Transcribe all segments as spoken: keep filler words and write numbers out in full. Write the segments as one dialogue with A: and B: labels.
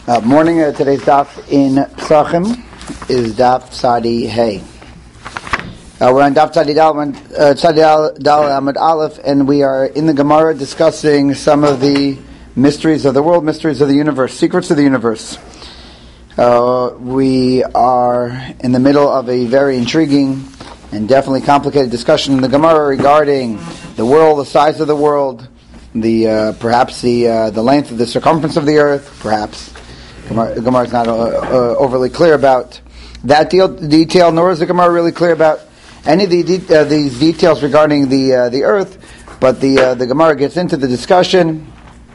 A: Uh, morning, uh, today's daf in Psachim is daf Tzadi Hey. Uh, we're on daf Tzadi Dal, uh, Tzadi Dal Amud Aleph, and we are in the Gemara discussing some of the mysteries of the world, mysteries of the universe, secrets of the universe. Uh, we are in the middle of a very intriguing and definitely complicated discussion in the Gemara regarding the world, the size of the world, the uh, perhaps the uh, the length of the circumference of the earth, perhaps. The Gemara is not uh, uh, overly clear about that deal, detail, nor is the Gemara really clear about any of the de- uh, these details regarding the uh, the earth. But the uh, the Gemara gets into the discussion,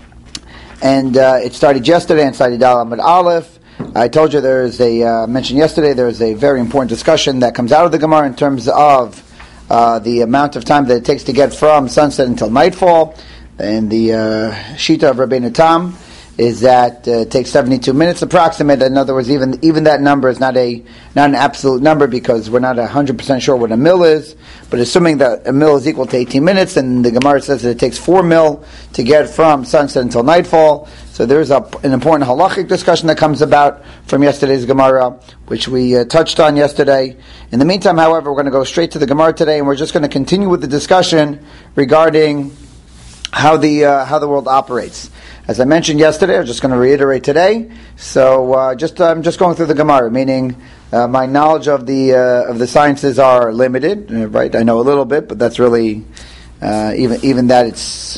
A: and uh, it started yesterday and started Dal Amud Aleph. I told you there is a uh, mentioned yesterday. There is a very important discussion that comes out of the Gemara in terms of uh, the amount of time that it takes to get from sunset until nightfall, and the uh, Shita of Rabbeinu Tam is that uh, it takes seventy-two minutes approximate. In other words, even even that number is not a not an absolute number because we're not one hundred percent sure what a mil is. But assuming that a mil is equal to eighteen minutes, and the Gemara says that it takes four mil to get from sunset until nightfall. So there's a, an important halachic discussion that comes about from yesterday's Gemara, which we uh, touched on yesterday. In the meantime, however, we're going to go straight to the Gemara today, and we're just going to continue with the discussion regarding how the uh, how the world operates. As I mentioned yesterday, I'm just going to reiterate today. So, uh, just I'm just going through the Gemara, meaning uh, my knowledge of the uh, of the sciences are limited. Uh, right, I know a little bit, but that's really uh, even even that it's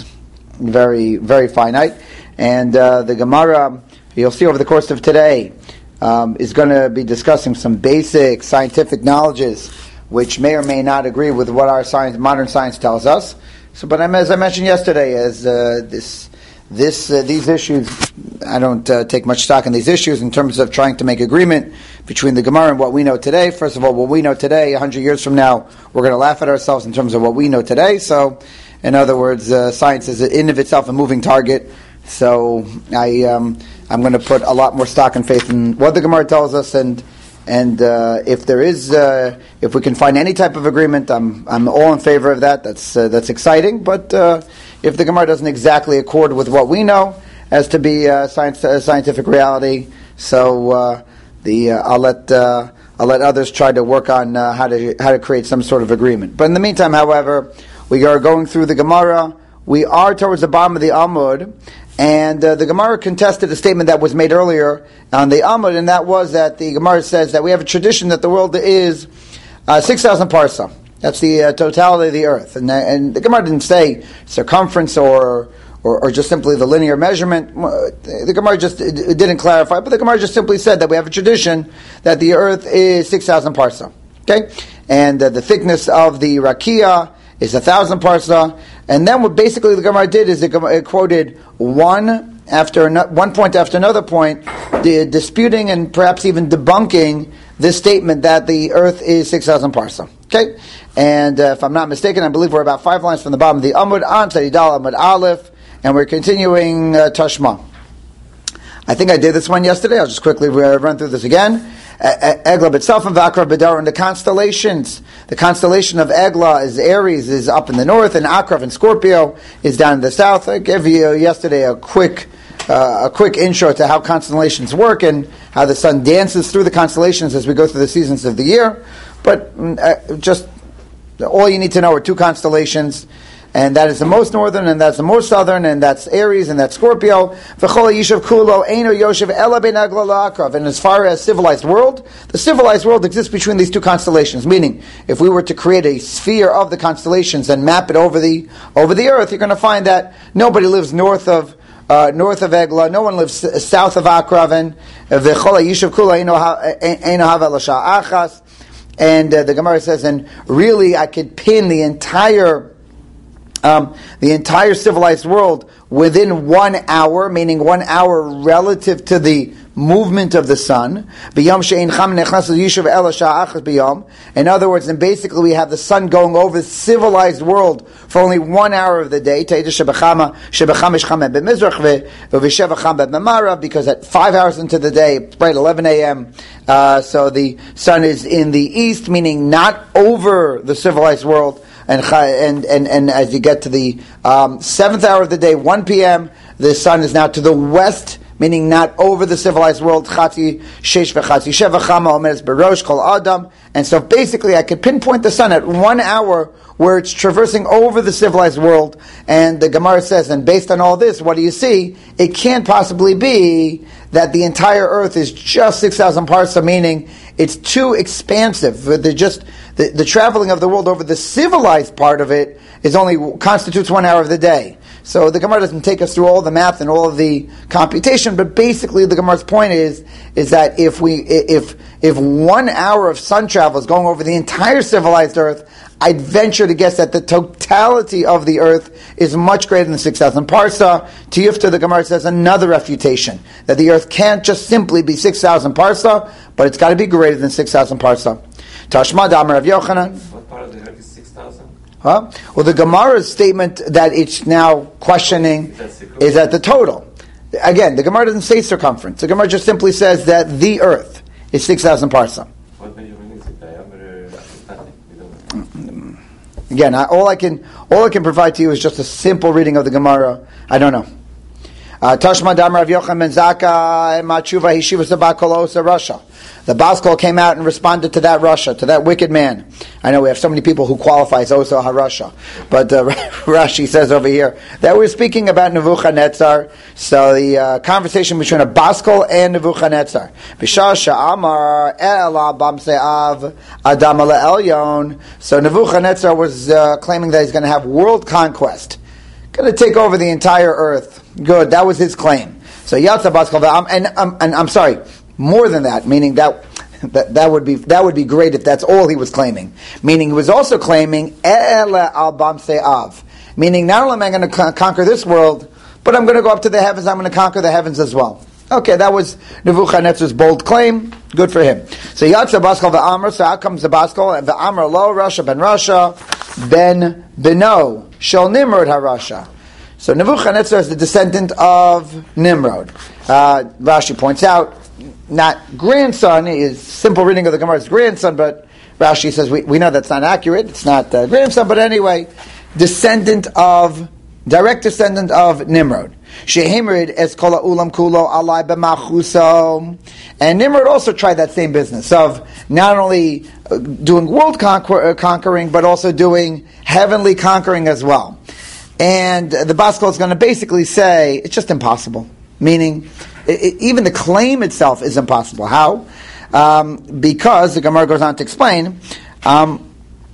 A: very very finite. And uh, the Gemara, you'll see over the course of today, um, is going to be discussing some basic scientific knowledges, which may or may not agree with what our science, modern science tells us. So, but I'm, as I mentioned yesterday, as uh, this. This uh, these issues, I don't uh, take much stock in these issues in terms of trying to make agreement between the Gemara and what we know today. First of all, what we know today, a hundred years from now, we're going to laugh at ourselves in terms of what we know today. So, in other words, uh, science is in of itself a moving target. So, I um, I'm going to put a lot more stock and faith in what the Gemara tells us, and and uh, if there is, uh, if we can find any type of agreement, I'm I'm all in favor of that. That's uh, that's exciting, but. Uh, If the Gemara doesn't exactly accord with what we know as to be uh, science, uh, scientific reality, so uh, the uh, I'll let uh, I'll let others try to work on uh, how to how to create some sort of agreement. But in the meantime, however, we are going through the Gemara. We are towards the bottom of the Amud, and uh, the Gemara contested a statement that was made earlier on the Amud, and that was that the Gemara says that we have a tradition that the world is uh, six thousand parsa. That's the uh, totality of the earth. And, uh, and the Gemara didn't say circumference or, or or just simply the linear measurement. The Gemara just it, it didn't clarify, but the Gemara just simply said that we have a tradition that the earth is six thousand parsa. Okay? And uh, the thickness of the rakia is one thousand parsa. And then what basically the Gemara did is it, it quoted one after no, one point after another point, the, disputing and perhaps even debunking this statement that the earth is six thousand parsa. Okay? And uh, if I'm not mistaken, I believe we're about five lines from the bottom of the Amud on Tzadi Dal Amud Aleph, and we're continuing uh, Tashma. I think I did this one yesterday. I'll just quickly run through this again. Eglah itself and Vakra B'dar and the constellations. The constellation of Eglah is Aries, is up in the north, and Akrav and Scorpio is down in the south. I gave you yesterday a quick uh, a quick intro to how constellations work and how the sun dances through the constellations as we go through the seasons of the year. But uh, just all you need to know are two constellations, and that is the most northern, and that's the most southern, and that's Aries, and that's Scorpio. And as far as civilized world, the civilized world exists between these two constellations. Meaning, if we were to create a sphere of the constellations and map it over the over the earth, you're going to find that nobody lives north of uh, north of Eglah, no one lives south of Akravan. And uh, the Gemara says, and really, I could pin the entire, um, the entire civilized world within one hour, meaning one hour relative to the movement of the sun. In other words, and basically we have the sun going over the civilized world for only one hour of the day, because at five hours into the day, right, eleven a.m., uh, so the sun is in the east, meaning not over the civilized world, and and and, and as you get to the um, seventh hour of the day, one p.m., the sun is now to the west, meaning not over the civilized world. Chati shesh v'chati sheva chama omedes berosh kol adam. And so basically I could pinpoint the sun at one hour where it's traversing over the civilized world. And the Gemara says, and based on all this, what do you see? It can't possibly be that the entire earth is just six thousand parsa, meaning it's too expansive. The, just, the, the traveling of the world over the civilized part of it is only constitutes one hour of the day. So the Gemara doesn't take us through all the math and all of the computation, but basically the Gemara's point is is that if we if if one hour of sun travel is going over the entire civilized earth, I'd venture to guess that the totality of the earth is much greater than six thousand parsa. Tiyufta, the Gemara says another refutation, that the earth can't just simply be six thousand parsa, but it's got to be greater than six thousand parsa. Tashma Damar Rav Yochanan.
B: What part of the earth is six thousand?
A: Huh? Well, the Gemara's statement that it's now questioning is at the total. Again, the Gemara doesn't say circumference. The Gemara just simply says that the earth is six thousand parsa.
B: What measurement is it? Diameter? Nothing.
A: Again, I, all I can all I can provide to you is just a simple reading of the Gemara. I don't know. Tashma Damar Rav Yochanan ben Zakkai Matshuva Hishiva Sabakolosa Russia. The Baskol came out and responded to that Russia, to that wicked man. I know we have so many people who qualify as Osa HaRusha, but uh, Rashi says over here that we're speaking about Nebuchadnezzar. So the uh, conversation between a Baskol and Nebuchadnezzar. Bishasha Amar Ela Bamseav Adam Elyon. So Nebuchadnezzar was uh, claiming that he's going to have world conquest, going to take over the entire earth. Good, that was his claim. So Yatza Baskol, and, um, and I'm sorry. More than that, meaning that, that that would be that would be great if that's all he was claiming. Meaning he was also claiming Ele al Bamseav, meaning not only am I going to con- conquer this world, but I'm going to go up to the heavens. I'm going to conquer the heavens as well. Okay, that was Nebuchadnezzar's bold claim. Good for him. So Yatza Baskal v'Amr. So out comes the Baskal and v'Amr lo Russia ben Russia ben Beno shel Nimrod HaRusha. So Nebuchadnezzar is the descendant of Nimrod. Uh, Rashi points out, not grandson, is simple reading of the Gemara's grandson, but Rashi says we, we know that's not accurate. It's not uh, grandson, but anyway, descendant of, direct descendant of Nimrod. Shehimrid es kol ulam kulo alai b'machuso. And Nimrod also tried that same business of not only uh, doing world conquer, uh, conquering, but also doing heavenly conquering as well. And uh, the Baskal is going to basically say it's just impossible. Meaning, it, it, even the claim itself is impossible. How? Um, because the Gemara goes on to explain, um,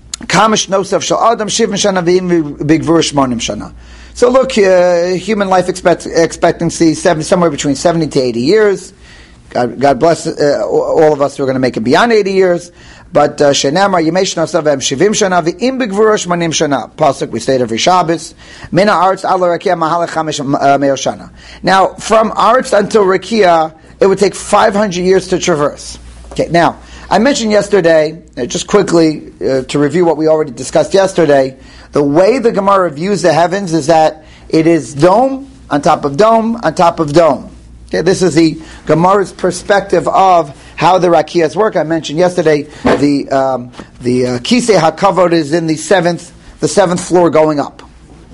A: so look, uh, human life expect, expectancy seven, somewhere between seventy to eighty years. God, God bless uh, all of us who are going to make it beyond eighty years. But Shenamar Yemesh Nosavem Shivim Shana V'Im B'Gvurosh Manim Shana. Pasuk we state every Shabbos. Mina Arts Al Rakia Mahalach Chamesh Me'or Shana. Now, from Arts until Rakia, it would take five hundred years to traverse. Okay. Now, I mentioned yesterday, uh, just quickly uh, to review what we already discussed yesterday. The way the Gemara views the heavens is that it is dome on top of dome on top of dome. Okay, this is the Gemara's perspective of how the rakiyas work. I mentioned yesterday the um, the uh, kisei hakavod is in the seventh the seventh floor going up.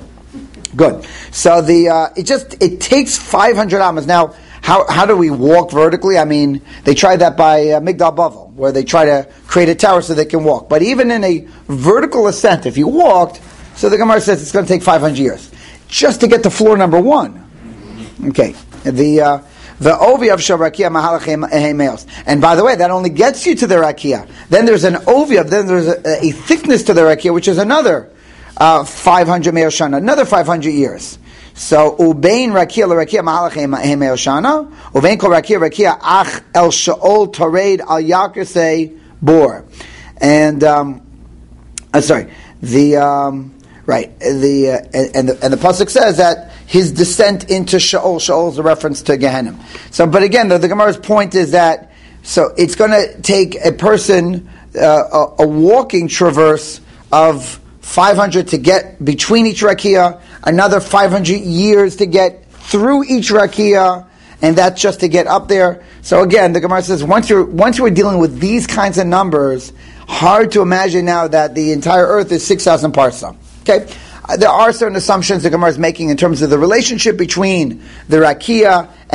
A: Good. So the uh, it just it takes five hundred amas. Now, how how do we walk vertically? I mean, they tried that by uh, Migdal Bavel, where they try to create a tower so they can walk. But even in a vertical ascent, if you walked, so the Gemara says it's going to take five hundred years just to get to floor number one. Okay. The uh, the ovi of sharakia mahalach. And by the way, that only gets you to the rakia. Then there's an ovi of, then there's a, a thickness to the rakia, which is another uh, five hundred me'or shana, another five hundred years. So ubein rakia l'rakia mahalach me'or shana, ubein kol rakia rakia ach el shaol tareid al yakasei bor. And um, uh, sorry, the um, right the uh, and the and the pasuk says that his descent into Sha'ol. Sha'ol is a reference to Gehenna. So, but again, the, the Gemara's point is that so it's going to take a person uh, a, a walking traverse of five hundred to get between each rakia, another five hundred years to get through each rakia, and that's just to get up there. So again, the Gemara says once you're once you're dealing with these kinds of numbers, hard to imagine now that the entire Earth is six thousand parsa. Okay. There are certain assumptions the Gemara is making in terms of the relationship between the rakia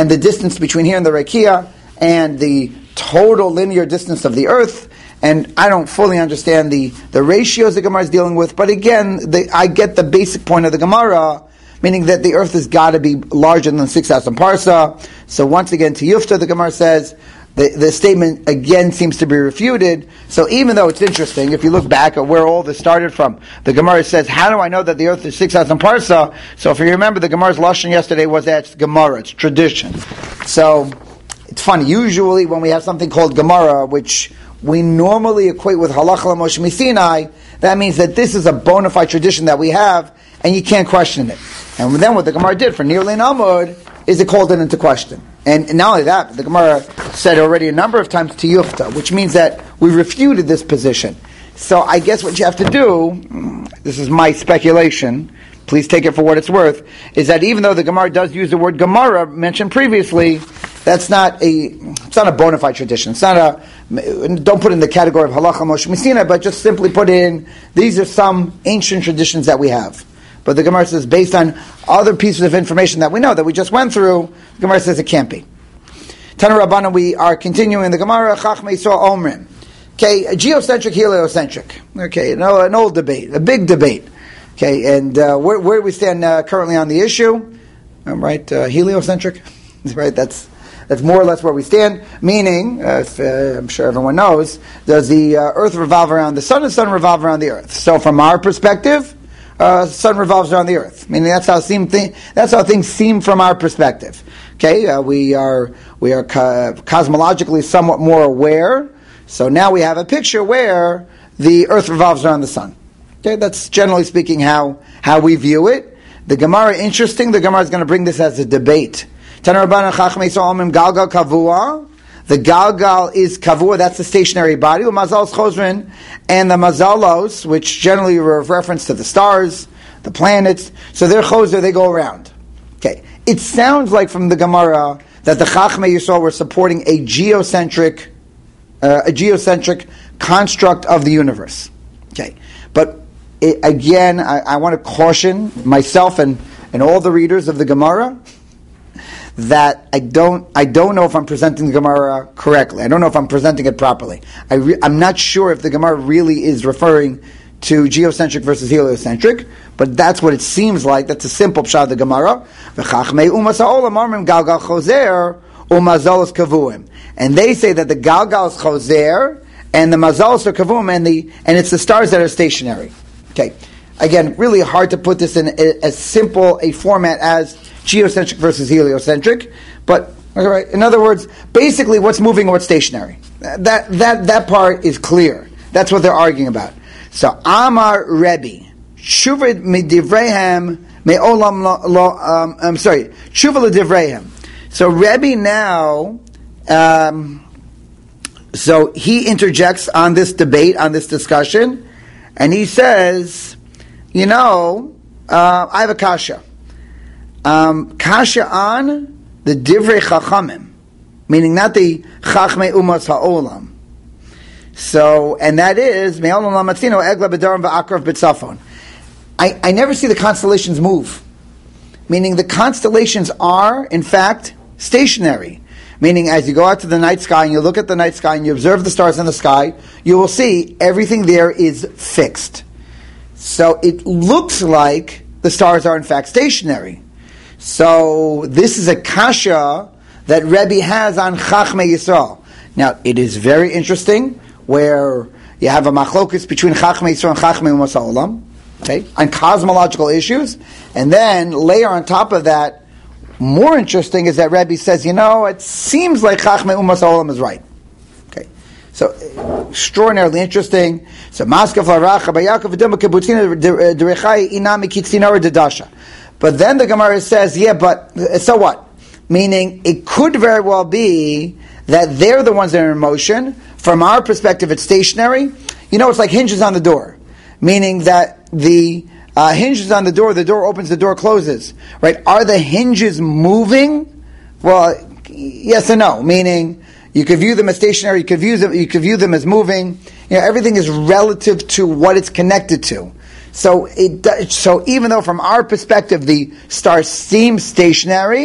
A: and the distance between here and the Rekia, and the total linear distance of the Earth. And I don't fully understand the, the ratios the Gemara is dealing with, but again, the, I get the basic point of the Gemara, meaning that the Earth has got to be larger than six thousand parsa. So once again, to Yufta, the Gemara says, the, the statement again seems to be refuted. So even though it's interesting, if you look back at where all this started from, the Gemara says, how do I know that the Earth is six thousand parsa? So if you remember, the Gemara's lashon yesterday was that it's Gemara, it's tradition. So it's funny, usually when we have something called Gemara, which we normally equate with Halacha Moshe Sinai, that means that this is a bona fide tradition that we have, and you can't question it. And then what the Gemara did for Nir Lein Amud is it called it into question. And not only that, but the Gemara said already a number of times to Yufta, which means that we refuted this position. So I guess what you have to do, this is my speculation, please take it for what it's worth, is that even though the Gemara does use the word Gemara mentioned previously, that's not a it's not a bona fide tradition. It's not a don't put it in the category of Halacha Moshe Sinai, but just simply put in these are some ancient traditions that we have. But the Gemara says based on other pieces of information that we know that we just went through, the Gemara says it can't be. Tana Rabbana, we are continuing the Gemara. Chachmei Yisrael Omrim. Okay, geocentric, heliocentric. Okay, you know, an old debate, a big debate. Okay, and uh, where, where do we stand uh, currently on the issue? Um, right, uh, heliocentric. Right, that's that's more or less where we stand. Meaning, uh, if, uh, I'm sure everyone knows, does the uh, Earth revolve around the sun, and the sun revolve around the Earth? So, from our perspective, uh, the sun revolves around the Earth. Meaning, that's how seem th- that's how things seem from our perspective. Okay, uh, we are we are co- cosmologically somewhat more aware. So now we have a picture where the Earth revolves around the sun. Okay, that's generally speaking how, how we view it. The Gemara, interesting, the Gemara is going to bring this as a debate. The Galgal is Kavua, that's the stationary body. And the Mazalos, which generally are a reference to the stars, the planets, so they're Choser, they go around. Okay, it sounds like from the Gemara that the Chachmei Yisrael were supporting a geocentric Uh, a geocentric construct of the universe. Okay, but it, again, I, I want to caution myself and, and all the readers of the Gemara that I don't I don't know if I'm presenting the Gemara correctly. I don't know if I'm presenting it properly. I re, I'm not sure if the Gemara really is referring to geocentric versus heliocentric, but that's what it seems like. That's a simple pshat of the Gemara. V'chachmei umas ha'olam amrim galgal choser u'mazalos kavuim. And they say that the Galgal is Choser, and the Mazalos are Kavum, and the and it's the stars that are stationary. Okay, again, really hard to put this in a, as simple a format as geocentric versus heliocentric. But all right, in other words, basically, what's moving and what's stationary. That that that part is clear. That's what they're arguing about. So Amar Rebbe, Shuvad midivrehem me'olam lo. Um, I'm sorry, Shuvad ledivrehem. So Rebbe now. Um, so he interjects on this debate, on this discussion, and he says, you know, uh, I have a kasha. Um, kasha on the divrei chachamim, meaning not the chachmei umas ha'olam. So, and that is, me'olam lamatzino egla b'daram v'akrav b'tzafon. I, I never see the constellations move. Meaning the constellations are, in fact, stationary. Meaning, as you go out to the night sky and you look at the night sky and you observe the stars in the sky, you will see everything there is fixed. So it looks like the stars are in fact stationary. So this is a kasha that Rebbe has on Chachmei Yisrael. Now, it is very interesting where you have a machlokus between Chachmei Yisrael and Chachmei Umas Ha'olam, okay, on cosmological issues, and then layer on top of that, more interesting is that Rebbe says, you know, it seems like Chachmei Umas Ha'olam is right. Okay, so extraordinarily interesting. So Maskef Laracha Bayakov V'Dema Kibbutzina Derechai Inami Kitzina Dedasha. But then the Gemara says, yeah, but so what? Meaning, it could very well be that they're the ones that are in motion. From our perspective, it's stationary. You know, it's like hinges on the door, meaning that the Uh, hinges on the door, the door opens, the door closes. Right? Are the hinges moving? Well, yes and no. Meaning, you could view them as stationary, you could view them, you could view them as moving. You know, everything is relative to what it's connected to. So it so even though from our perspective the star seems stationary,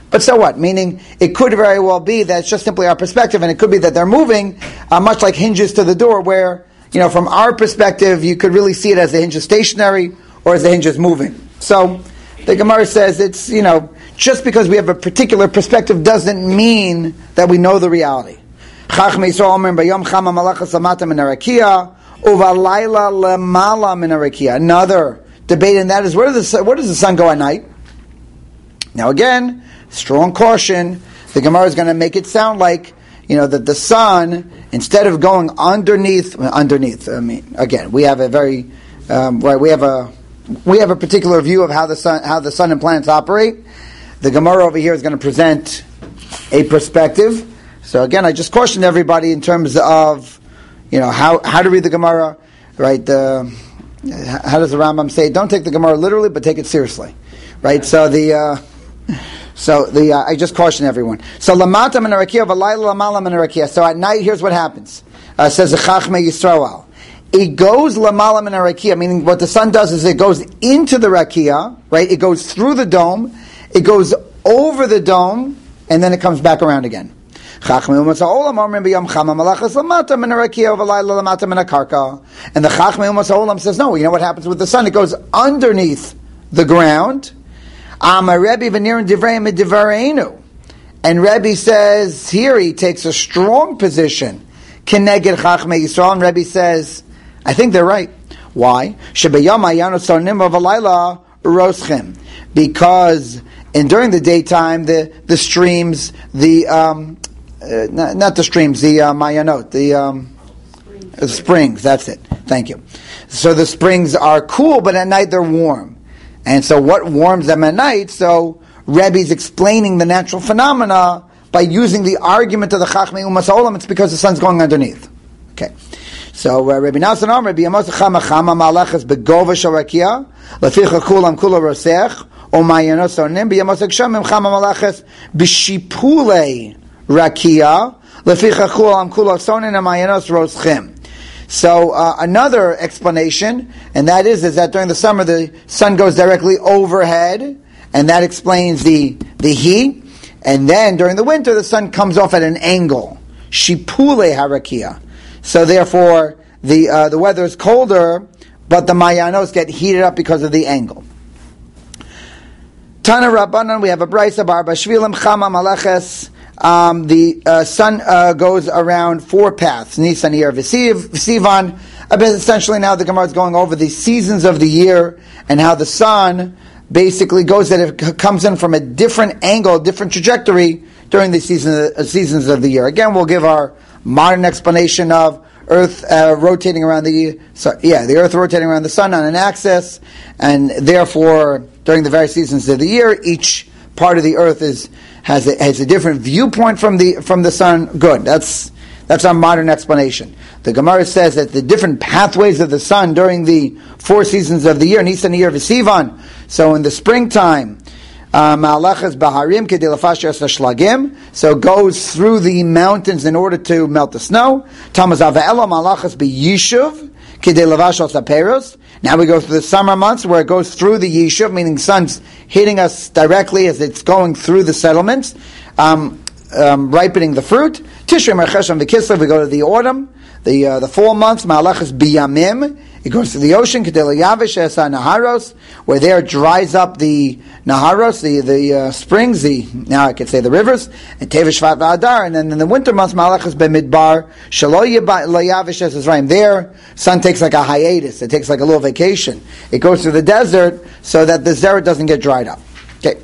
A: But so what? Meaning, it could very well be that it's just simply our perspective, and it could be that they're moving, uh, much like hinges to the door, where, you know, from our perspective, you could really see it as the hinge is stationary or as the hinge is moving. So, the Gemara says it's, you know, just because we have a particular perspective doesn't mean that we know the reality. Chachmei Yisrael omer bayom chama malachas lamata min harakia uvalayla lemala min harakia. Another debate in that is where does the, where does the sun go at night? Now again, strong caution. The Gemara is going to make it sound like, you know, that the sun, instead of going underneath, underneath. I mean, again, we have a very um, right. We have a we have a particular view of how the sun how the sun and planets operate. The Gemara over here is going to present a perspective. So again, I just cautioned everybody in terms of, you know, how how to read the Gemara, right? The how does the Rambam say? Don't take the Gemara literally, but take it seriously, right? So the uh, so the uh, I just caution everyone. So lamata min harakia v'layla lamala min harakia. So at night, here's what happens. Uh, says the Chachmei Yisrael. It goes lamala min harakia, meaning what the sun does is it goes into the rakia, right? It goes through the dome, it goes over the dome, and then it comes back around again. And the Chachmei Umas Ha'olam says, no, you know what happens with the sun? It goes underneath the ground. And Rebbe says, here he takes a strong position. Keneged Chachmei Yisrael, and Rebbe says, I think they're right. Why? Because and during the daytime, the, the streams, the um, uh, not, not the streams, the uh, mayanot, the um, springs. springs. That's it. Thank you. So the springs are cool, but at night they're warm. And so what warms them at night? So Rebbe's explaining the natural phenomena by using the argument of the Chachmei Umas Ha'olam. It's because the sun's going underneath. Okay. So uh, Rabbi Nassan Omer, Rabbi Amos Chama Chama Malachas Begova Sharakia Leficha Kulam Kula Rosech O Mayanot Sonim B'Yamos Gshamim Chama Malachas B'Shipule Rakia Leficha Kulam Kula Sonim and Mayanos Roschim. So uh, another explanation, and that is, is that during the summer the sun goes directly overhead, and that explains the the heat. And then during the winter the sun comes off at an angle. Shipule Harakia. So therefore, the uh, the weather is colder, but the Mayanos get heated up because of the angle. Tana Rabbanan, we have a brayso barba shvilim chama maleches. Um, the uh, sun uh, goes around four paths: Nisan, Iyar, Sivan. Essentially, now the Gemara is going over the seasons of the year and how the sun basically goes that it comes in from a different angle, a different trajectory during the season uh, seasons of the year. Again, we'll give our modern explanation of Earth uh, rotating around the so, yeah the Earth rotating around the sun on an axis, and therefore during the various seasons of the year, each part of the Earth is has a, has a different viewpoint from the from the sun. Good, that's that's our modern explanation. The Gemara says that the different pathways of the sun during the four seasons of the year, Nisan, Iyar, Sivan. So in the springtime, Malachas Baharim Kedei Lafashas Shlagim, so it goes through the mountains in order to melt the snow. Tamaz Avaela Malachas B'Yishuv Kedei Lavashos Aperos. Now we go through the summer months where it goes through the Yishuv, meaning sun's hitting us directly as it's going through the settlements, um, um, ripening the fruit. Tishrei Merchesham V'Kislev, we go to the autumn, the uh, the fall months. Malachas B'Yamim. It goes to the ocean, Naharos, where there it dries up the Naharos, the the uh, springs, the now I could say the rivers, and Tevish Shvat V'Adar, and then in the winter months, Malachas B'Midbar, Shelo Yavish Es Yisrael. There, sun takes like a hiatus, it takes like a little vacation. It goes through the desert so that the desert doesn't get dried up. Okay.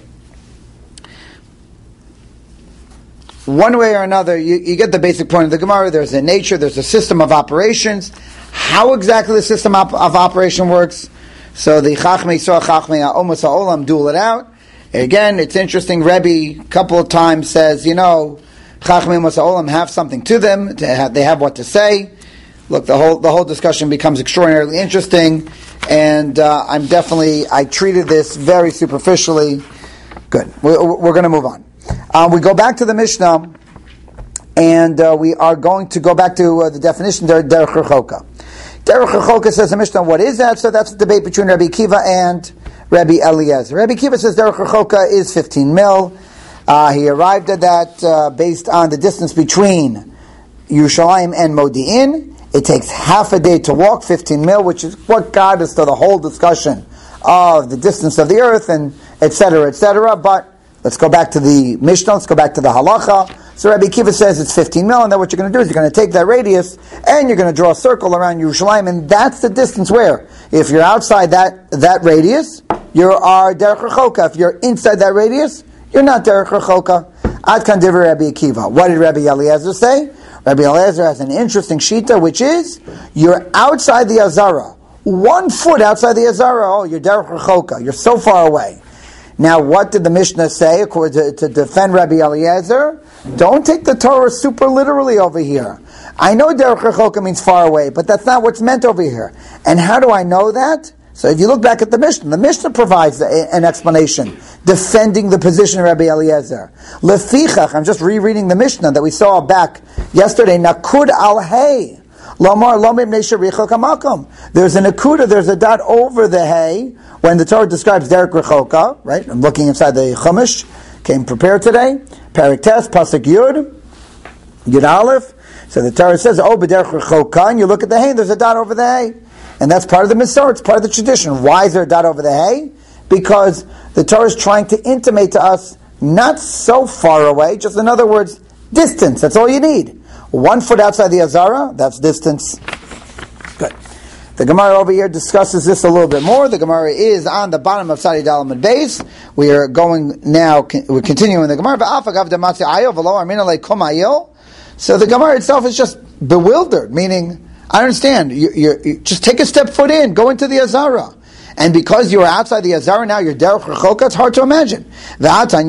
A: One way or another, you, you get the basic point of the Gemara. There's a nature, there's a system of operations. How exactly the system of, of operation works? So the Chachmei Yisrael, Chachmei Umas Ha'olam duel it out. Again, it's interesting. Rebbe a couple of times says, you know, Chachmei Umas Ha'olam have something to them. To have, they have what to say. Look, the whole the whole discussion becomes extraordinarily interesting, and uh, I'm definitely I treated this very superficially. Good. We're, we're going to move on. Um, we go back to the Mishnah, and uh, we are going to go back to uh, the definition Derech Rechoka. Derech Rechoka says the Mishnah, what is that? So that's a debate between Rabbi Kiva and Rabbi Eliezer. Rabbi Kiva says Derech Rechoka is fifteen mil. Uh, he arrived at that uh, based on the distance between Yerushalayim and Modi'in. It takes half a day to walk, fifteen mil, which is what got us to the whole discussion of the distance of the earth and et cetera, et cetera. But let's go back to the Mishnah, let's go back to the Halacha. So Rabbi Akiva says it's fifteen mil, and then what you're going to do is you're going to take that radius and you're going to draw a circle around Yerushalayim, and that's the distance where, if you're outside that, that radius, you are derech rechoka. If you're inside that radius, you're not derech rechoka. Ad kan divrei Rabbi Akiva. What did Rabbi Eliezer say? Rabbi Eliezer has an interesting shita, which is, you're outside the Azara. One foot outside the Azara, oh, you're derech rechoka. You're so far away. Now, what did the Mishnah say according to, to defend Rabbi Eliezer? Don't take the Torah super literally over here. I know derech rechoka means far away, but that's not what's meant over here. And how do I know that? So if you look back at the Mishnah, the Mishnah provides a, an explanation defending the position of Rabbi Eliezer. Lefichach, I'm just rereading the Mishnah that we saw back yesterday. Nakud al hay. Lomar lomim neisha richok hamakom. There's an akuda, there's a dot over the hay when the Torah describes derech rechoka, right? I'm looking inside the Chumash, came prepared today. Parak Tes, Pasuk Yud, Yud Aleph. So the Torah says, oh, b'derech rechoka, and you look at the hay, and there's a dot over the hay. And that's part of the Mitzvah, it's part of the tradition. Why is there a dot over the hay? Because the Torah is trying to intimate to us, not so far away, just in other words, distance, that's all you need. One foot outside the Azara, that's distance. Good. The Gemara over here discusses this a little bit more. The Gemara is on the bottom of Sadi Dalamad base. We are going now, we're continuing the Gemara. So the Gemara itself is just bewildered, meaning, I understand, you, you, you just take a step foot in, go into the Azara. And because you are outside the Azara now, you're derech rechoka, it's hard to imagine. And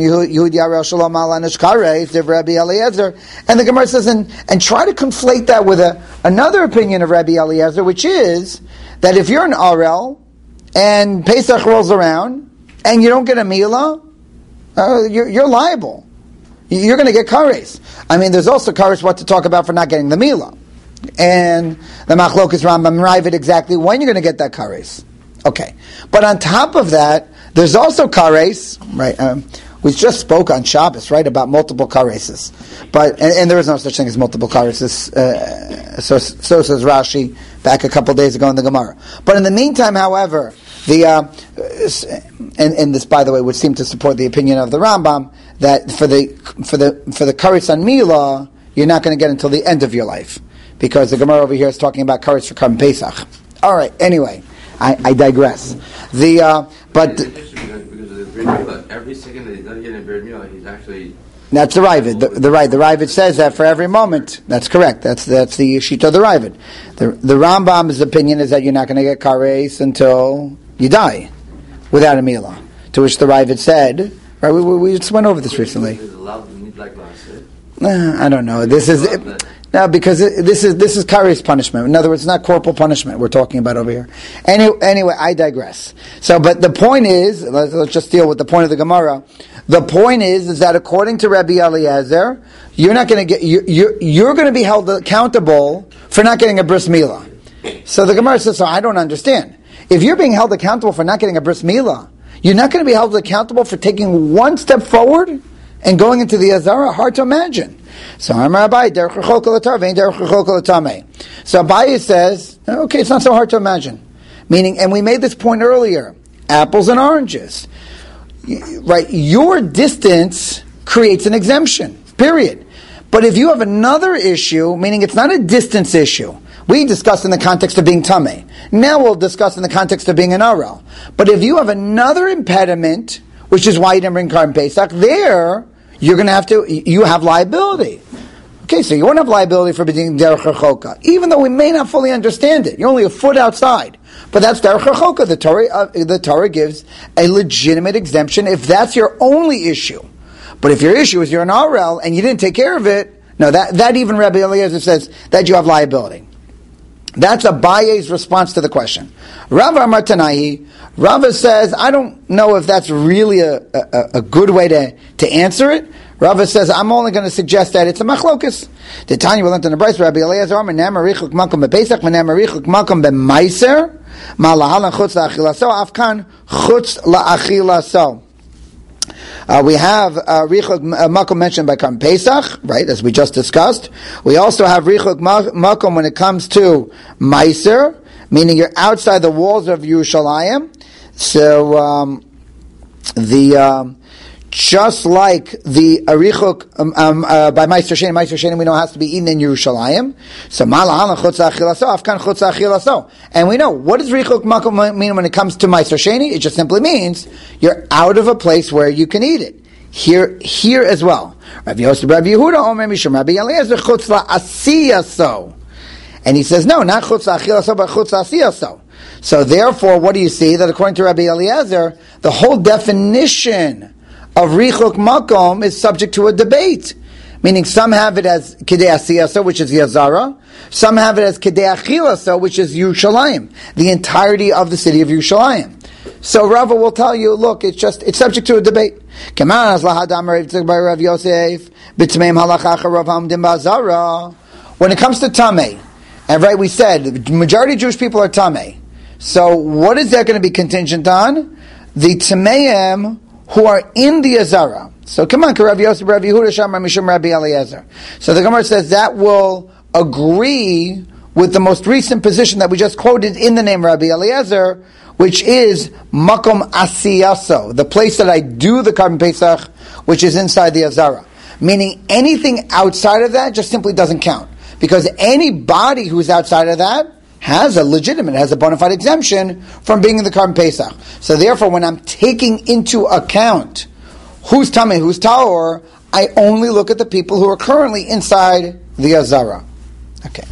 A: the Gemara says, and, and try to conflate that with a, another opinion of Rabbi Eliezer, which is that if you're an Arel, and Pesach rolls around, and you don't get a Milah, uh, you're, you're liable. You're going to get kares. I mean, there's also kares what to talk about for not getting the Milah. And the Machlokes Rambam Ravid exactly when you're going to get that kares. Okay, but on top of that, there's also kares, right? Um, we just spoke on Shabbos, right, about multiple kareses, but and, and there is no such thing as multiple kareses. Uh, so, so says Rashi back a couple days ago in the Gemara. But in the meantime, however, the uh, and, and this, by the way, would seem to support the opinion of the Rambam that for the for the for the kares on Milah, you're not going to get until the end of your life, because the Gemara over here is talking about kares for Karban Pesach. All right, anyway. I, I digress. The uh, but
B: because, because of the Brit Milah, every second that he's not getting a Brit Milah, he's actually.
A: That's the Ravid. The, the right, the Ravid says that for every moment. That's correct. That's that's the Shita of the Ravid. The the Rambam's opinion is that you're not going to get kares until you die, without a milah. To which the Ravid said, right? We, we, we just went over this recently. Uh, I don't know. This is. It, No, because it, this is this is kares punishment. In other words, it's not corporal punishment we're talking about over here. Any, anyway, I digress. So, but the point is, let's, let's just deal with the point of the Gemara. The point is, is that according to Rabbi Eliezer, you're not going to get you, you're you're going to be held accountable for not getting a bris milah. So the Gemara says, so I don't understand. If you're being held accountable for not getting a bris milah, you're not going to be held accountable for taking one step forward and going into the Azara. Hard to imagine. So Abaye So Abaye says, okay, it's not so hard to imagine. Meaning, and we made this point earlier, apples and oranges. Right? Your distance creates an exemption, period. But if you have another issue, meaning it's not a distance issue, we discussed in the context of being tameh. Now we'll discuss in the context of being an aral. But if you have another impediment, which is why you didn't bring Karban Pesach, there, you're going to have to, you have liability. Okay, so you won't have liability for being derech rechoka, even though we may not fully understand it. You're only a foot outside. But that's derech rechoka. The Torah, uh, the Torah gives a legitimate exemption if that's your only issue. But if your issue is you're an Arel and you didn't take care of it, no, that, that even Rabbi Eliezer says that you have liability. That's Abaye's response to the question. Rava Amar Tanahi, Rava says, I don't know if that's really a, a, a good way to, to answer it. Rava says, I'm only going to suggest that it's a machlokus. The Tanya will enter the Bryce, Rabbi Eliezer, Menam Arichuk Makom Bepesach, Menam Arichuk Makom Bemaiser, Malahalan Chutz La'achilaso, Afkan Chutz La'achilaso. Uh, we have uh, Richuk Makom mentioned by Karban Pesach, right, as we just discussed. We also have Richuk Makom when it comes to Meiser, meaning you're outside the walls of Yerushalayim. So, um, the, um, just like the Arichuk, um, um, uh, by Meiser Sheni, Meiser Sheni we know has to be eaten in Yerushalayim. So, Mala'ala Chutz Achilaso, Afkan Chutz Achilaso. And we know, what does Richuk Makom mean when it comes to Meiser Sheni? It just simply means you're out of a place where you can eat it. Here, here as well. Rabbi Yosef, Rabbi Yehuda, Omer Mishum, Rabbi Eliezer, Chutz La'asiyaso. And he says, no, not Chutz La'achilaso, but Chutz La'asiyaso. So therefore, what do you see? That according to Rabbi Eliezer, the whole definition of Richuk Makom is subject to a debate. Meaning some have it as Kedei Asiyasa, which is Yazara. Some have it as Kedei Achilasa, which is Yerushalayim. The entirety of the city of Yerushalayim. So Rava will tell you, look, it's just, it's subject to a debate. When it comes to Tameh, and right, we said, the majority of Jewish people are Tameh. So what is that going to be contingent on? The Tameim who are in the Azara. So come on, Rav Yosef, Rav Yehuda, Shamar, Mishum, Rabbi Eliezer. So the Gemara says that will agree with the most recent position that we just quoted in the name Rabbi Eliezer, which is Makom Asiyaso, the place that I do the Karban Pesach, which is inside the Azara. Meaning anything outside of that just simply doesn't count. Because anybody who's outside of that has a legitimate, has a bona fide exemption from being in the Karban Pesach. So therefore, when I'm taking into account who's Tameh, who's Tahor, I only look at the people who are currently inside the Azara. Okay.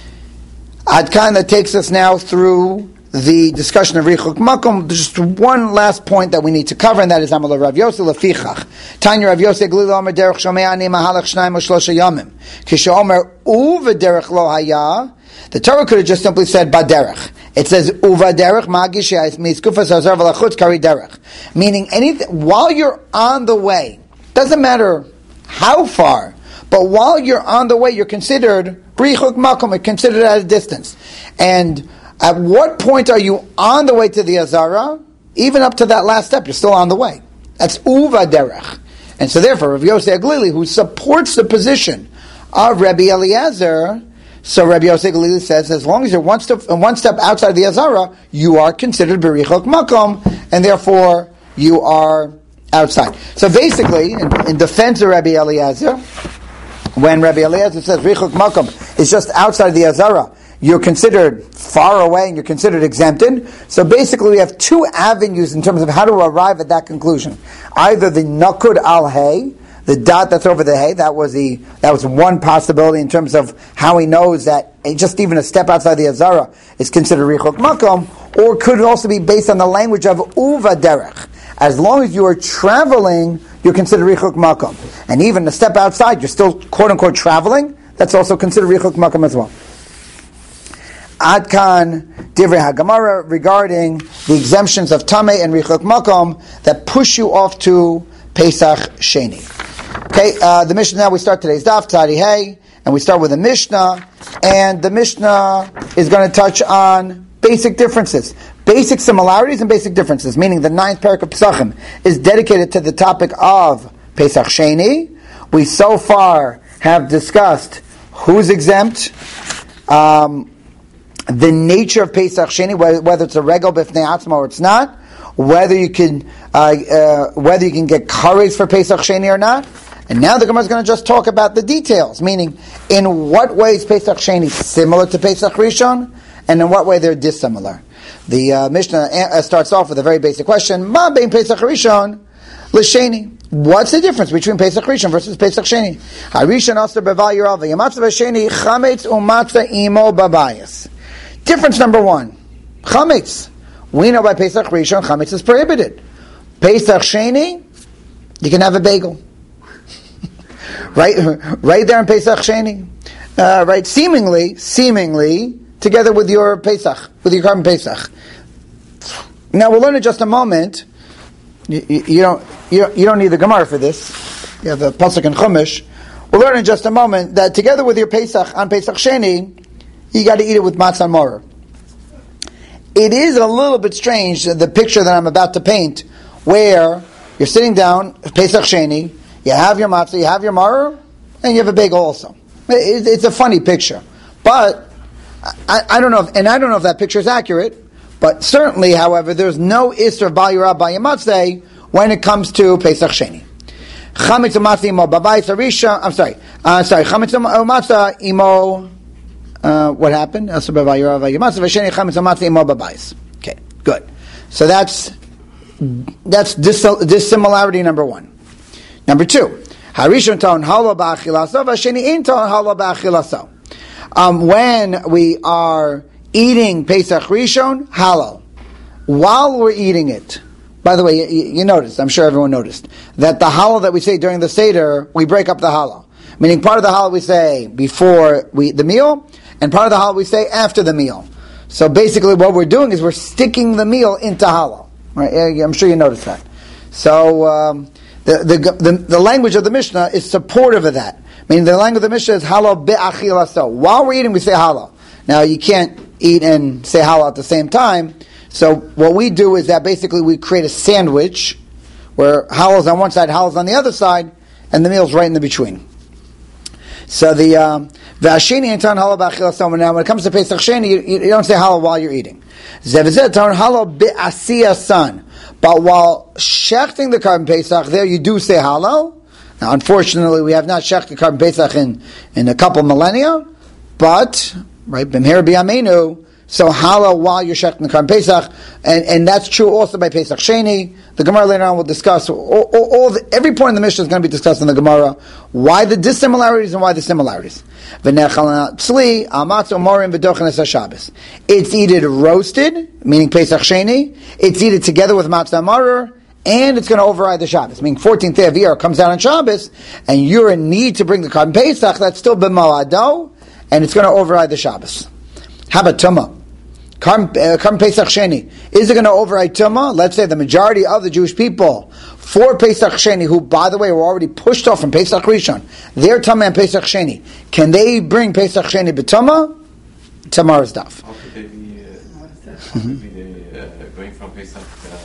A: Adkan, that takes us now through the discussion of Richuk Makom. There's just one last point that we need to cover, and that is Amal Rav Yosef Lefichach. Tanya Rav Yosef Glil Omer Derech Shomei Ani Mahalach Shnayim Shlosha Yamim. Kisha Omer Uva Derech Lo Haya. The Torah could have just simply said Baderech. It says Uva Derech Magish Miskufas Azar V'Lachutz Kari Derech. Meaning anything while you're on the way, doesn't matter how far, but while you're on the way, you're considered Richuk Makom. You're considered at a distance, and at what point are you on the way to the Azara? Even up to that last step, you're still on the way. That's Uva Derech. And so therefore, Rav Yosef Aglili, who supports the position of Rabbi Eliezer, so Rabbi Yosef Aglili says, as long as you're one step, one step outside the Azara, you are considered Berichok Makom, and therefore you are outside. So basically, in, in defense of Rabbi Eliezer, when Rabbi Eliezer says Berichok Makom is just outside the Azara, you're considered far away and you're considered exempted. So basically we have two avenues in terms of how to arrive at that conclusion. Either the Nakud al-Hay, the dot that's over the Hay, that was the that was one possibility in terms of how he knows that just even a step outside the Azara is considered Richuk Makom, or could it also be based on the language of Uva Derech. As long as you are traveling, you're considered Richuk Makom. And even a step outside, you're still quote-unquote traveling, that's also considered Richuk Makom as well. Adkan Divrei HaGemara regarding the exemptions of Tameh and Richuk Makom that push you off to Pesach Sheni. Okay, uh, the Mishnah now we start today's daf, Tzadi Hey, and we start with the Mishnah, and the Mishnah is going to touch on basic differences, basic similarities and basic differences, meaning the ninth parak of Pesachim is dedicated to the topic of Pesach Sheni. We so far have discussed who's exempt, um, the nature of Pesach Sheni, whether, whether it's a regal b'fnei atzma or it's not, whether you can uh, uh, whether you can get kares for Pesach Sheni or not. And now the Gemara is going to just talk about the details, meaning in what way is Pesach Sheni similar to Pesach Rishon, and in what way they're dissimilar. The uh, Mishnah uh, starts off with a very basic question: Ma bein Pesach Rishon l'Sheni? What's the difference between Pesach Rishon versus Pesach Sheni? Harishon aser beval yirav v'yamatzah v'Sheni chametz umatzah imo babayis. Difference number one, chametz. We know by Pesach Rishon, chametz is prohibited. Pesach Sheni, you can have a bagel. right, right there in Pesach Sheni. Uh, right, seemingly, seemingly, together with your Pesach, with your Karban Pesach. Now we'll learn in just a moment. You, you, you don't, you, you don't need the Gemara for this. You have the Pasuk and Chumash. We'll learn in just a moment that together with your Pesach on Pesach Sheni, you got to eat it with matzah and maror. It is a little bit strange, the picture that I'm about to paint, where You're sitting down, Pesach Sheni, you have your matzah, you have your maror, and you have a bagel also. It, it's a funny picture. But, I, I don't know, if, and I don't know if that picture is accurate, but certainly, however, there's no Isser of Bal Yirah Bal Yamatzeh when it comes to Pesach Sheni. Chametz u'matzah imo babayis arisha. I'm sorry. Uh, sorry. Chametz u'matzah imo. Uh, what happened? Okay, good. So that's that's dis- dissimilarity number one. Number two, harishon ton halo ba'achilaso, v'sheni in ton halo ba'achilaso. Um, when we are eating Pesach Rishon, halal. While we're eating it, by the way, you, you noticed, I'm sure everyone noticed, that the halal that we say during the Seder, we break up the halal. Meaning part of the halal we say before we eat the meal, and part of the halal we say after the meal. So basically what we're doing is we're sticking the meal into halal. Right? I'm sure you noticed that. So um, the, the, the, the language of the Mishnah is supportive of that. Meaning the language of the Mishnah is halal be'achilaso. While we're eating, we say halal. Now you can't eat and say halal at the same time. So what we do is that basically we create a sandwich where halal's on one side, halal's on the other side, and the meal's right in the between. So the v'asheni and ton halal b'achilaso. Now when it comes to Pesach Sheni, you, you don't say halal while you're eating. Zevizet ton halal be'asiyasan. But while shechting the carbon Pesach, there you do say halal. Now unfortunately we have not shechted carbon Pesach in, in a couple millennia, but right b'mher b'yameinu. So halal while you're shechting the Karban Pesach, and, and that's true also by Pesach Sheni. The Gemara later on will discuss, all, all, all the, every point in the Mishnah is going to be discussed in the Gemara, why the dissimilarities and why the similarities. It's either roasted, meaning Pesach Sheni, it's either together with matzah maror, and it's going to override the Shabbos. Meaning fourteenth day of Iyar comes out on Shabbos, and you're in need to bring the Karban Pesach, that's still b'moado, and it's going to override the Shabbos. How about Tumah? Karban Pesach Sheni. Is it going to override Tumah? Let's say the majority of the Jewish people for Pesach Sheni, who, by the way, were already pushed off from Pesach Rishon, they're Tumah and Pesach Sheni. Can they bring Pesach Sheni b'Tumah? Tumah is daf.
B: How could they be, uh, how could be they, uh, going from Pesach,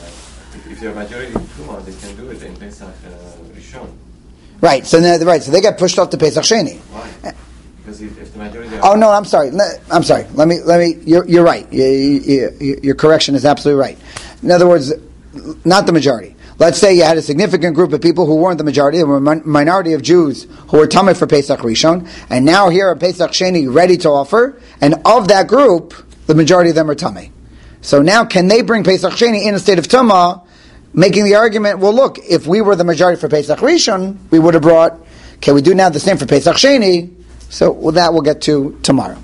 B: uh, if they're majority Tumah, they can do it in Pesach uh, Rishon.
A: Right, so now, right, so they got pushed off to Pesach Sheni.
B: Why? Because if the majority
A: oh no, I'm sorry. I'm sorry. Let me. Let me. You're, you're right. You, you, your correction is absolutely right. In other words, not the majority. Let's say you had a significant group of people who weren't the majority. There were a minority of Jews who were tamei for Pesach Rishon, and now here are Pesach Sheni ready to offer. And of that group, the majority of them are tamei. So now, can they bring Pesach Sheni in a state of tumah, making the argument? Well, look, if we were the majority for Pesach Rishon, we would have brought. Can we do now the same for Pesach Sheni? So well, that we'll get to tomorrow.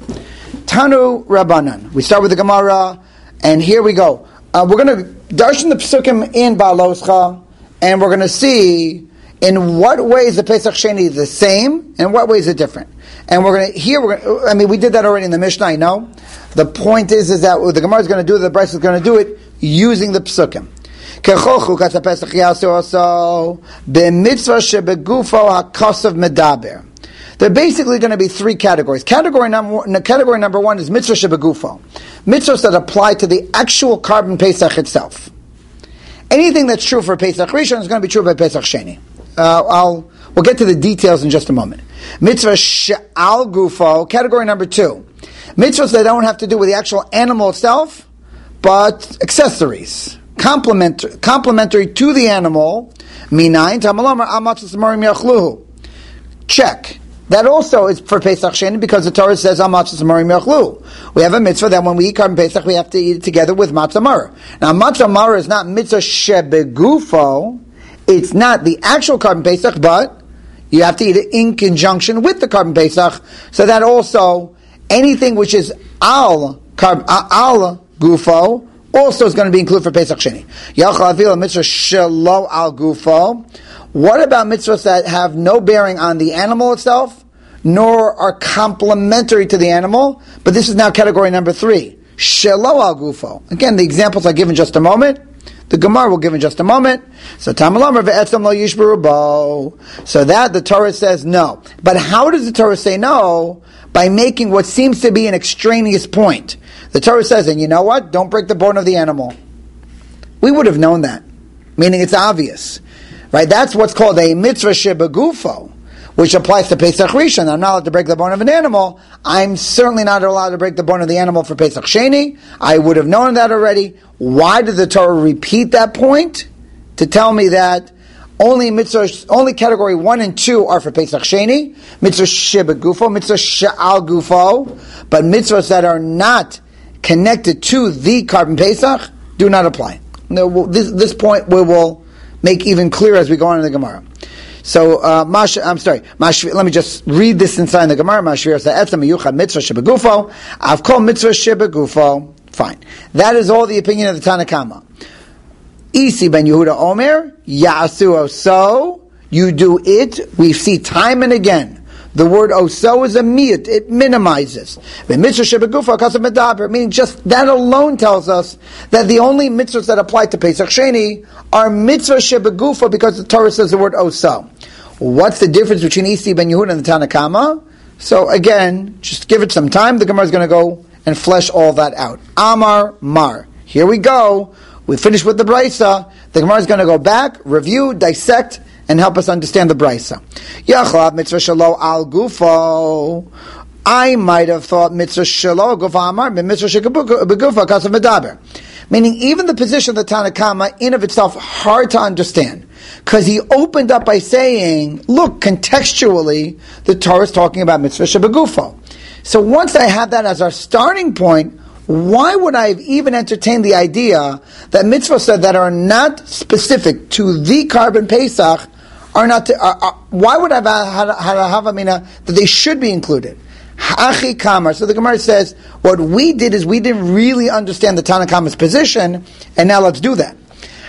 A: Tanu Rabbanan. We start with the Gemara, and here we go. Uh, we're going to darshan the Pesukim in Ba'aloscha, and we're going to see in what way is the Pesach Sheni the same, and what way is it different. And we're going to here. We're going I mean, we did that already in the Mishnah. I know. The point is, is that what the Gemara is going to do, the Brisa is going to do it using the Pesukim. Kechochu katza Pesach yasu also b'mitzvah shebegufo hakasav medaber. There are basically going to be three categories. Category number category number one is mitzvah shebegufo, mitzvahs that apply to the actual Karban Pesach itself. Anything that's true for Pesach Rishon is going to be true by Pesach Sheni. Uh, I'll we'll get to the details in just a moment. Mitzvah she'al gufo, category number two, mitzvahs that don't have to do with the actual animal itself, but accessories, complement complementary to the animal. Minayin tamalamar amatzos marim yachluhu. Check. That also is for Pesach Sheni because the Torah says Al Matzah Marim Yachlu. We have a mitzvah that when we eat Karban Pesach, we have to eat it together with Matzah Maror. Now Matzah Maror is not mitzvah shebegufo. It's not the actual Karban Pesach, but you have to eat it in conjunction with the Karban Pesach. So that also anything which is al al gufo also is going to be included for Pesach Sheni. Yachal avil mitzvah shelo al gufo. What about mitzvahs that have no bearing on the animal itself, nor are complementary to the animal? But this is now category number three. Shelo al gufo. Again, the examples I give in just a moment. The Gemara will give in just a moment. So Tamalamar ve'etzam lo yishbaru bo. So that the Torah says no. But how does the Torah say no? By making what seems to be an extraneous point. The Torah says, and you know what? Don't break the bone of the animal. We would have known that. Meaning it's obvious. right? That's what's called a mitzvah shebegufo, which applies to Pesach Rishon. I'm not allowed to break the bone of an animal. I'm certainly not allowed to break the bone of the animal for Pesach Sheni. I would have known that already. Why did the Torah repeat that point? To tell me that only mitzvah, only category one and two are for Pesach Sheni. Mitzvah shebegufo, mitzvah she'al gufo, but mitzvahs that are not connected to the Karban Pesach do not apply. No, this, this point we will make even clearer as we go on in the Gemara. So, uh, Mash, I'm sorry, Mash, let me just read this inside the Gemara. Mashvir says, "Etzem miyuchad mitzvah shebegufo, I've called mitzvah shebegufo." Fine. That is all the opinion of the Tanakama. Isi ben Yehuda Omer, Yasu oso, you do it. We see time and again. The word oso is a miyut, it minimizes. Meaning just that alone tells us that the only mitzvahs that apply to Pesach Sheni are mitzvah shebegufa because the Torah says the word oso. What's the difference between Isi ben Yehuda and the Tanakama? So again, just give it some time. The Gemara is going to go and flesh all that out. Amar Mar. Here we go. We finished with the Brisa. The Gemara is going to go back, review, dissect, and help us understand the Brisa. Yachlav mitzvah shelo al gufo. I might have thought mitzvah shelo gufa amar, but mitzvah shegufa kasav medaber. Meaning, even the position of the Tanakama in of itself hard to understand, because he opened up by saying, "Look, contextually, the Torah is talking about mitzvah shebegufo." So once I have that as our starting point, why would I have even entertained the idea that mitzvahs that are not specific to the Karban Pesach are not? To, are, are, why would I have had a havamina that they should be included? Hachi kamar. So the Gemara says what we did is we didn't really understand the Tanakama's position, and now let's do that.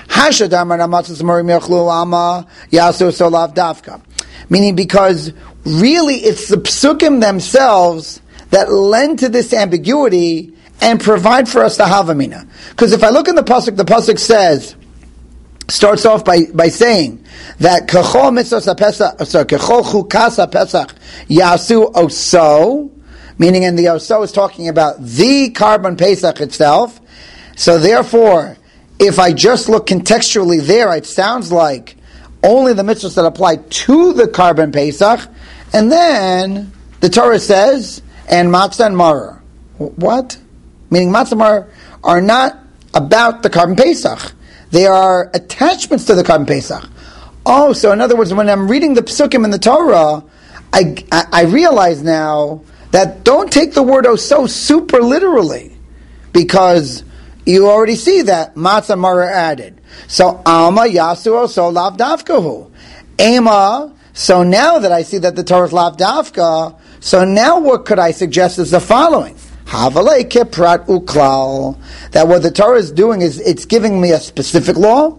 A: Meaning, because really it's the psukim themselves that lend to this ambiguity and provide for us the havamina. Because if I look in the pasuk, the pasuk says, starts off by, by saying that kechol mitzvos pesach, sorry, kechol chukas pesach yasu oso, meaning in the oso is talking about the Karban Pesach itself. So therefore, if I just look contextually there, it sounds like only the mitzvahs that apply to the Karban Pesach, and then the Torah says, and matzah and maror. What? Meaning matzah and maror are not about the Karban Pesach. They are attachments to the Karban Pesach. Oh, so in other words, when I'm reading the psukim in the Torah, I, I, I realize now that don't take the word oso super literally, because you already see that matzah and maror are added. So alma yasu oso lav davkahu. Ema. So now that I see that the Torah is lav davka, so now what could I suggest is the following. Havalei keprat uklal. That what the Torah is doing is it's giving me a specific law,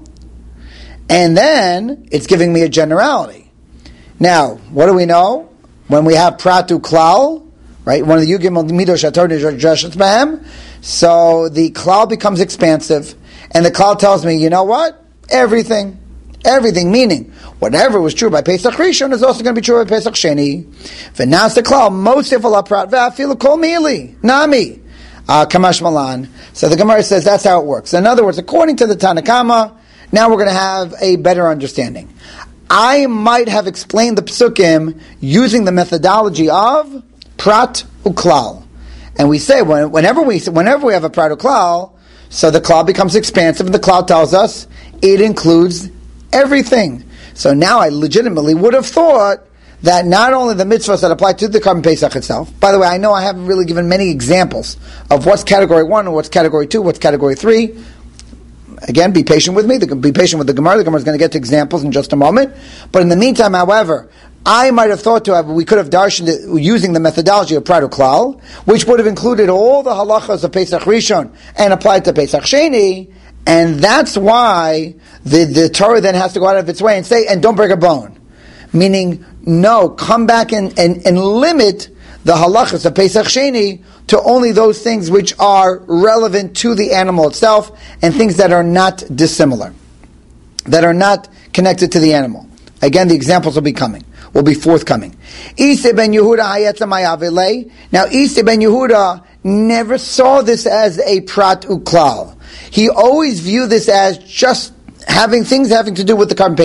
A: and then it's giving me a generality. Now, what do we know? When we have prat uklal, right? One of the yugim midosh atorah behem. So the klal becomes expansive, and the klal tells me, you know what? Everything. Everything, meaning whatever was true by Pesach Rishon is also going to be true by Pesach Sheni. V'nas the klal mosif ala prat ve'afilu kol mili nami kamash malan. So the Gemara says that's how it works. In other words, according to the Tanakama, now we're going to have a better understanding. I might have explained the psukim using the methodology of prat uklal, and we say when, whenever we whenever we have a prat uklal, so the klal becomes expansive, and the klal tells us it includes everything. So now I legitimately would have thought that not only the mitzvahs that apply to the Karban Pesach itself, by the way, I know I haven't really given many examples of what's category one, or what's category two, what's category three. Again, be patient with me. Be patient with the Gemara. The Gemara is going to get to examples in just a moment. But in the meantime, however, I might have thought to have, we could have darshaned it using the methodology of Prat Uklal, which would have included all the halachas of Pesach Rishon and applied to Pesach Sheni. And that's why the, the Torah then has to go out of its way and say, and don't break a bone. Meaning, no, come back and, and, and limit the halachas of Pesach Sheni to only those things which are relevant to the animal itself and things that are not dissimilar, that are not connected to the animal. Again, the examples will be coming, will be forthcoming. Ise ben Yehuda hayetzam hayavile. Now, Ise ben Yehuda never saw this as a prat uklal. He always viewed this as just having things having to do with the Karban Pesach.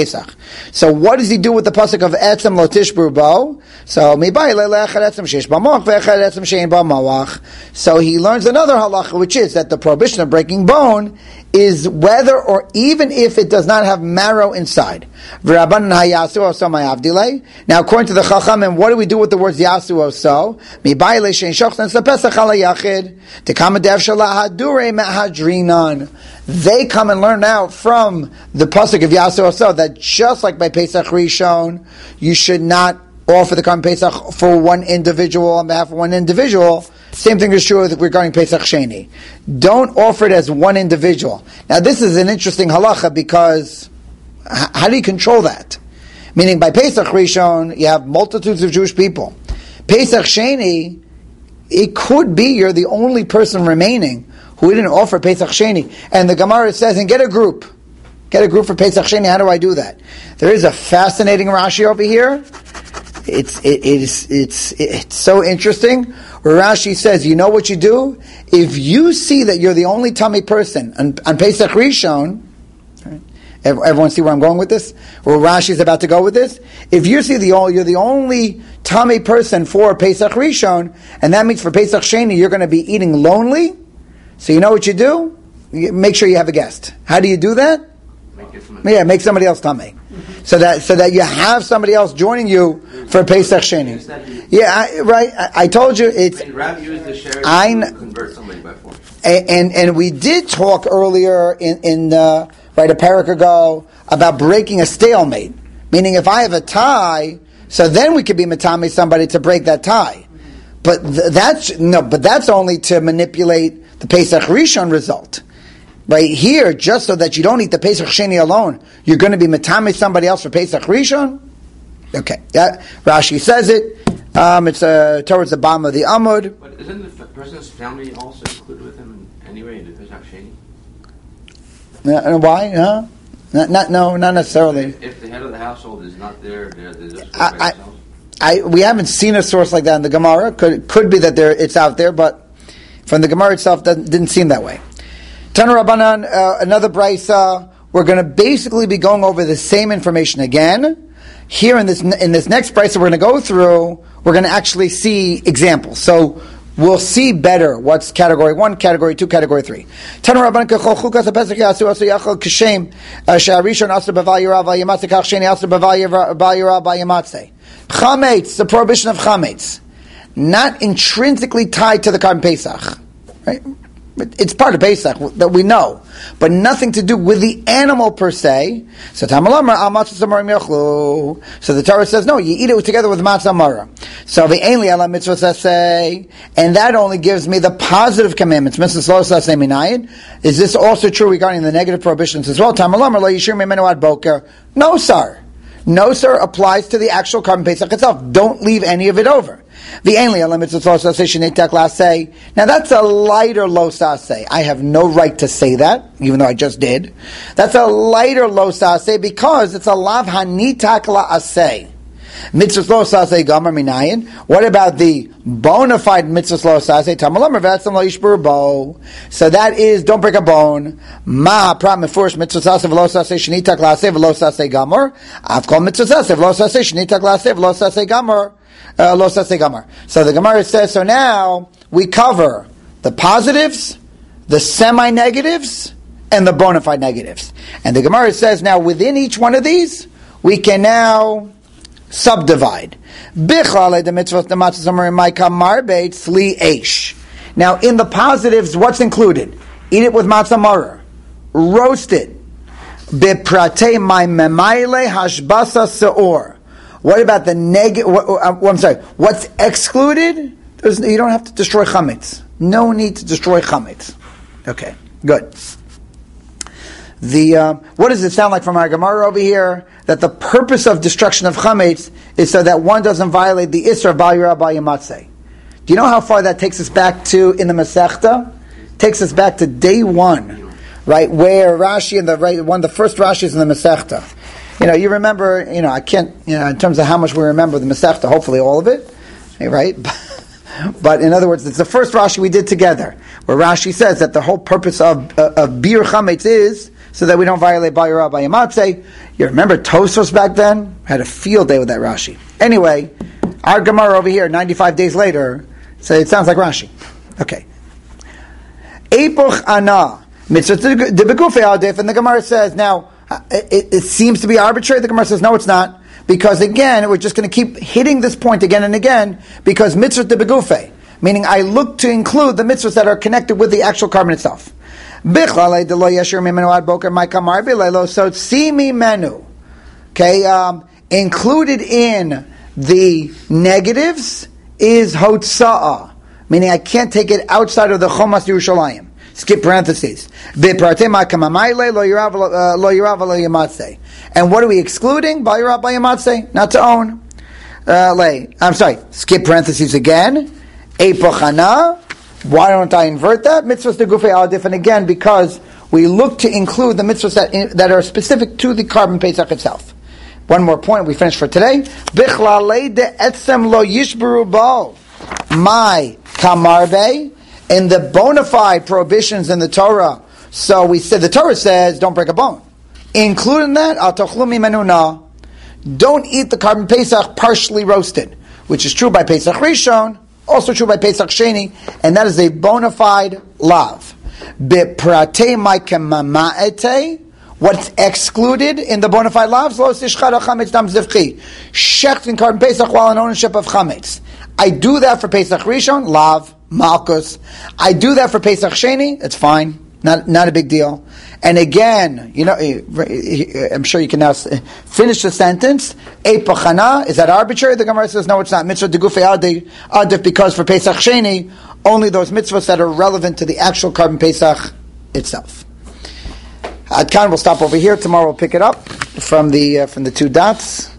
A: So what does he do with the pasuk of etzem lo tishbru bo? So mibai le'echad etzem sheish b'moach ve'echad etzem shein b'moach. So he learns another halacha, which is that the prohibition of breaking bone is whether or even if it does not have marrow inside. Now, according to the Chachamim, what do we do with the words yasu o so? They come and learn now from the pasuk of yasu o so that just like by Pesach Rishon, you should not offer the Karban Pesach for one individual on behalf of one individual. Same thing is true regarding Pesach Sheni. Don't offer it as one individual. Now this is an interesting halacha because h- how do you control that? Meaning by Pesach Rishon, you have multitudes of Jewish people. Pesach Sheni, it could be you're the only person remaining who didn't offer Pesach Sheni. And the Gemara says, and get a group. Get a group for Pesach Sheni. How do I do that? There is a fascinating Rashi over here. It's it, it is it's it's so interesting. Where Rashi says, you know what you do? If you see that you're the only tummy person on, on Pesach Rishon, right? Everyone see where I'm going with this? Where Rashi is about to go with this? If you see the you're the only tummy person for Pesach Rishon, and that means for Pesach Sheni you're going to be eating lonely. So you know what you do? You make sure you have a guest. How do you do that? Make it yeah, make somebody else tummy. So that so that you have somebody else joining you for Pesach Sheni. Yeah, I, right. I, I told you it's.
C: Rav used the share to convert somebody by force.
A: And, and and we did talk earlier in in uh, right a parak ago about breaking a stalemate. Meaning, if I have a tie, so then we could be matame somebody to break that tie. But th- that's no. But that's only to manipulate the Pesach Rishon result. Right here, just so that you don't eat the Pesach Sheni alone, you're going to be matame somebody else for Pesach Rishon? Okay, yeah, Rashi says it. Um, it's uh, towards the bottom of the Amud.
C: But isn't the f- person's family also included with him anyway in the Pesach Sheni?
A: Uh, why? Huh? Not, not, no, not necessarily.
C: If, if the head of the household is not there, they're, they're just
A: I, I, I, we haven't seen a source like that in the Gemara. Could could be that there it's out there, but from the Gemara itself, that didn't seem that way. Tana Rabbanan, uh, another brisa. We're going to basically be going over the same information again. Here in this in this next brisa we're going to go through, we're going to actually see examples. So we'll see better what's category one, category two, category three. Tana Rabbanan kechol chukas haPesach yasu asu yachol kishem she'arishon asu b'val yira v'al yamatzeh kach sheni asu b'val yira v'al yamatzeh. Chametz, the prohibition of chametz, not intrinsically tied to the Karban Pesach, right? It's part of Pesach that we know, but nothing to do with the animal per se. So So the Torah says, no, you eat it together with matzah mara. So the ainli ala mitzvah say, and that only gives me the positive commandments. Is this also true regarding the negative prohibitions as well? No, sir. No, sir, applies to the actual Karban Pesach itself. Don't leave any of it over. The only element of lo say. Now that's a lighter lo say. I have no right to say that, even though I just did. That's a lighter lo say because it's a lav hanitak la say. Mitzvah lo say gamar minayin. What about the bona fide mitzvah lo say? Tamalamar v'atzam lo yishbur bo. So that is don't break a bone. Ma pram mefurish mitzvah say v'lo say shenitak la say v'lo say gamar. I've called mitzvah say v'lo say shenitak la say v'lo say gamar. Uh, so the Gemara says, so now we cover the positives, the semi-negatives, and the bona fide negatives. And the Gemara says now within each one of these, we can now subdivide. Now in the positives, what's included? Eat it with matzah maror. Roast it. What about the negative? Well, I'm sorry. What's excluded? There's, you don't have to destroy chametz. No need to destroy chametz. Okay, good. The uh, what does it sound like from our Gemara over here? That the purpose of destruction of chametz is so that one doesn't violate the isra of bal yira bal yamatzeh. Do you know how far that takes us back to in the Masechta? Takes us back to day one, right? Where Rashi and the right one of the first Rashis in the Masechta. You know, you remember, you know, I can't, you know, in terms of how much we remember the Masechta, hopefully all of it, right? But in other words, it's the first Rashi we did together, where Rashi says that the whole purpose of, uh, of Bir Chametz is so that we don't violate Bayura Bayamatse. You remember Tosfos back then? Had a field day with that Rashi. Anyway, our Gemara over here, ninety-five days later, so it sounds like Rashi. Okay. Epoch Ana. Mitzvah de Begufei Adif, and the Gemara says, now, it, it seems to be arbitrary. The Gemara says, no, it's not. Because again, we're just going to keep hitting this point again and again, because mitzvah de Begufei, meaning I look to include the mitzvahs that are connected with the actual carbon itself. So see me menu. Okay, um, included in the negatives is hotza'ah, meaning I can't take it outside of the Chomas Yerushalayim. Skip parentheses. And what are we excluding? Not to own. Uh, lay. I'm sorry. Skip parentheses again. Epochana. Why don't I invert that? Mitzvahs de Gufei Adif. And again, because we look to include the mitzvahs that, that are specific to the carbon Pesach itself. One more point. We finished for today. Bichlale de etzem lo yishberu bo. My kamarbe. In the bona fide prohibitions in the Torah, so we said the Torah says don't break a bone. Including that, al tochlu mimenu na, don't eat the carbon Pesach partially roasted, which is true by Pesach Rishon, also true by Pesach Sheni, and that is a bona fide lav. Biprate maikem mama'ete, what's excluded in the bona fide lavs, lo tishchad chametz dam zivchi, shecht in carbon Pesach while in ownership of chametz. I do that for Pesach Rishon, lav. Malchus. I do that for Pesach Sheni. It's fine. Not not a big deal. And again, you know, I'm sure you can now finish the sentence. Epochana, is that arbitrary? The Gemara says, no, it's not. Mitzvah de Gufei Adif, because for Pesach Sheni, only those mitzvahs that are relevant to the actual carbon Pesach itself. Ad Kan, we'll stop over here. Tomorrow we'll pick it up from the uh, from the two dots.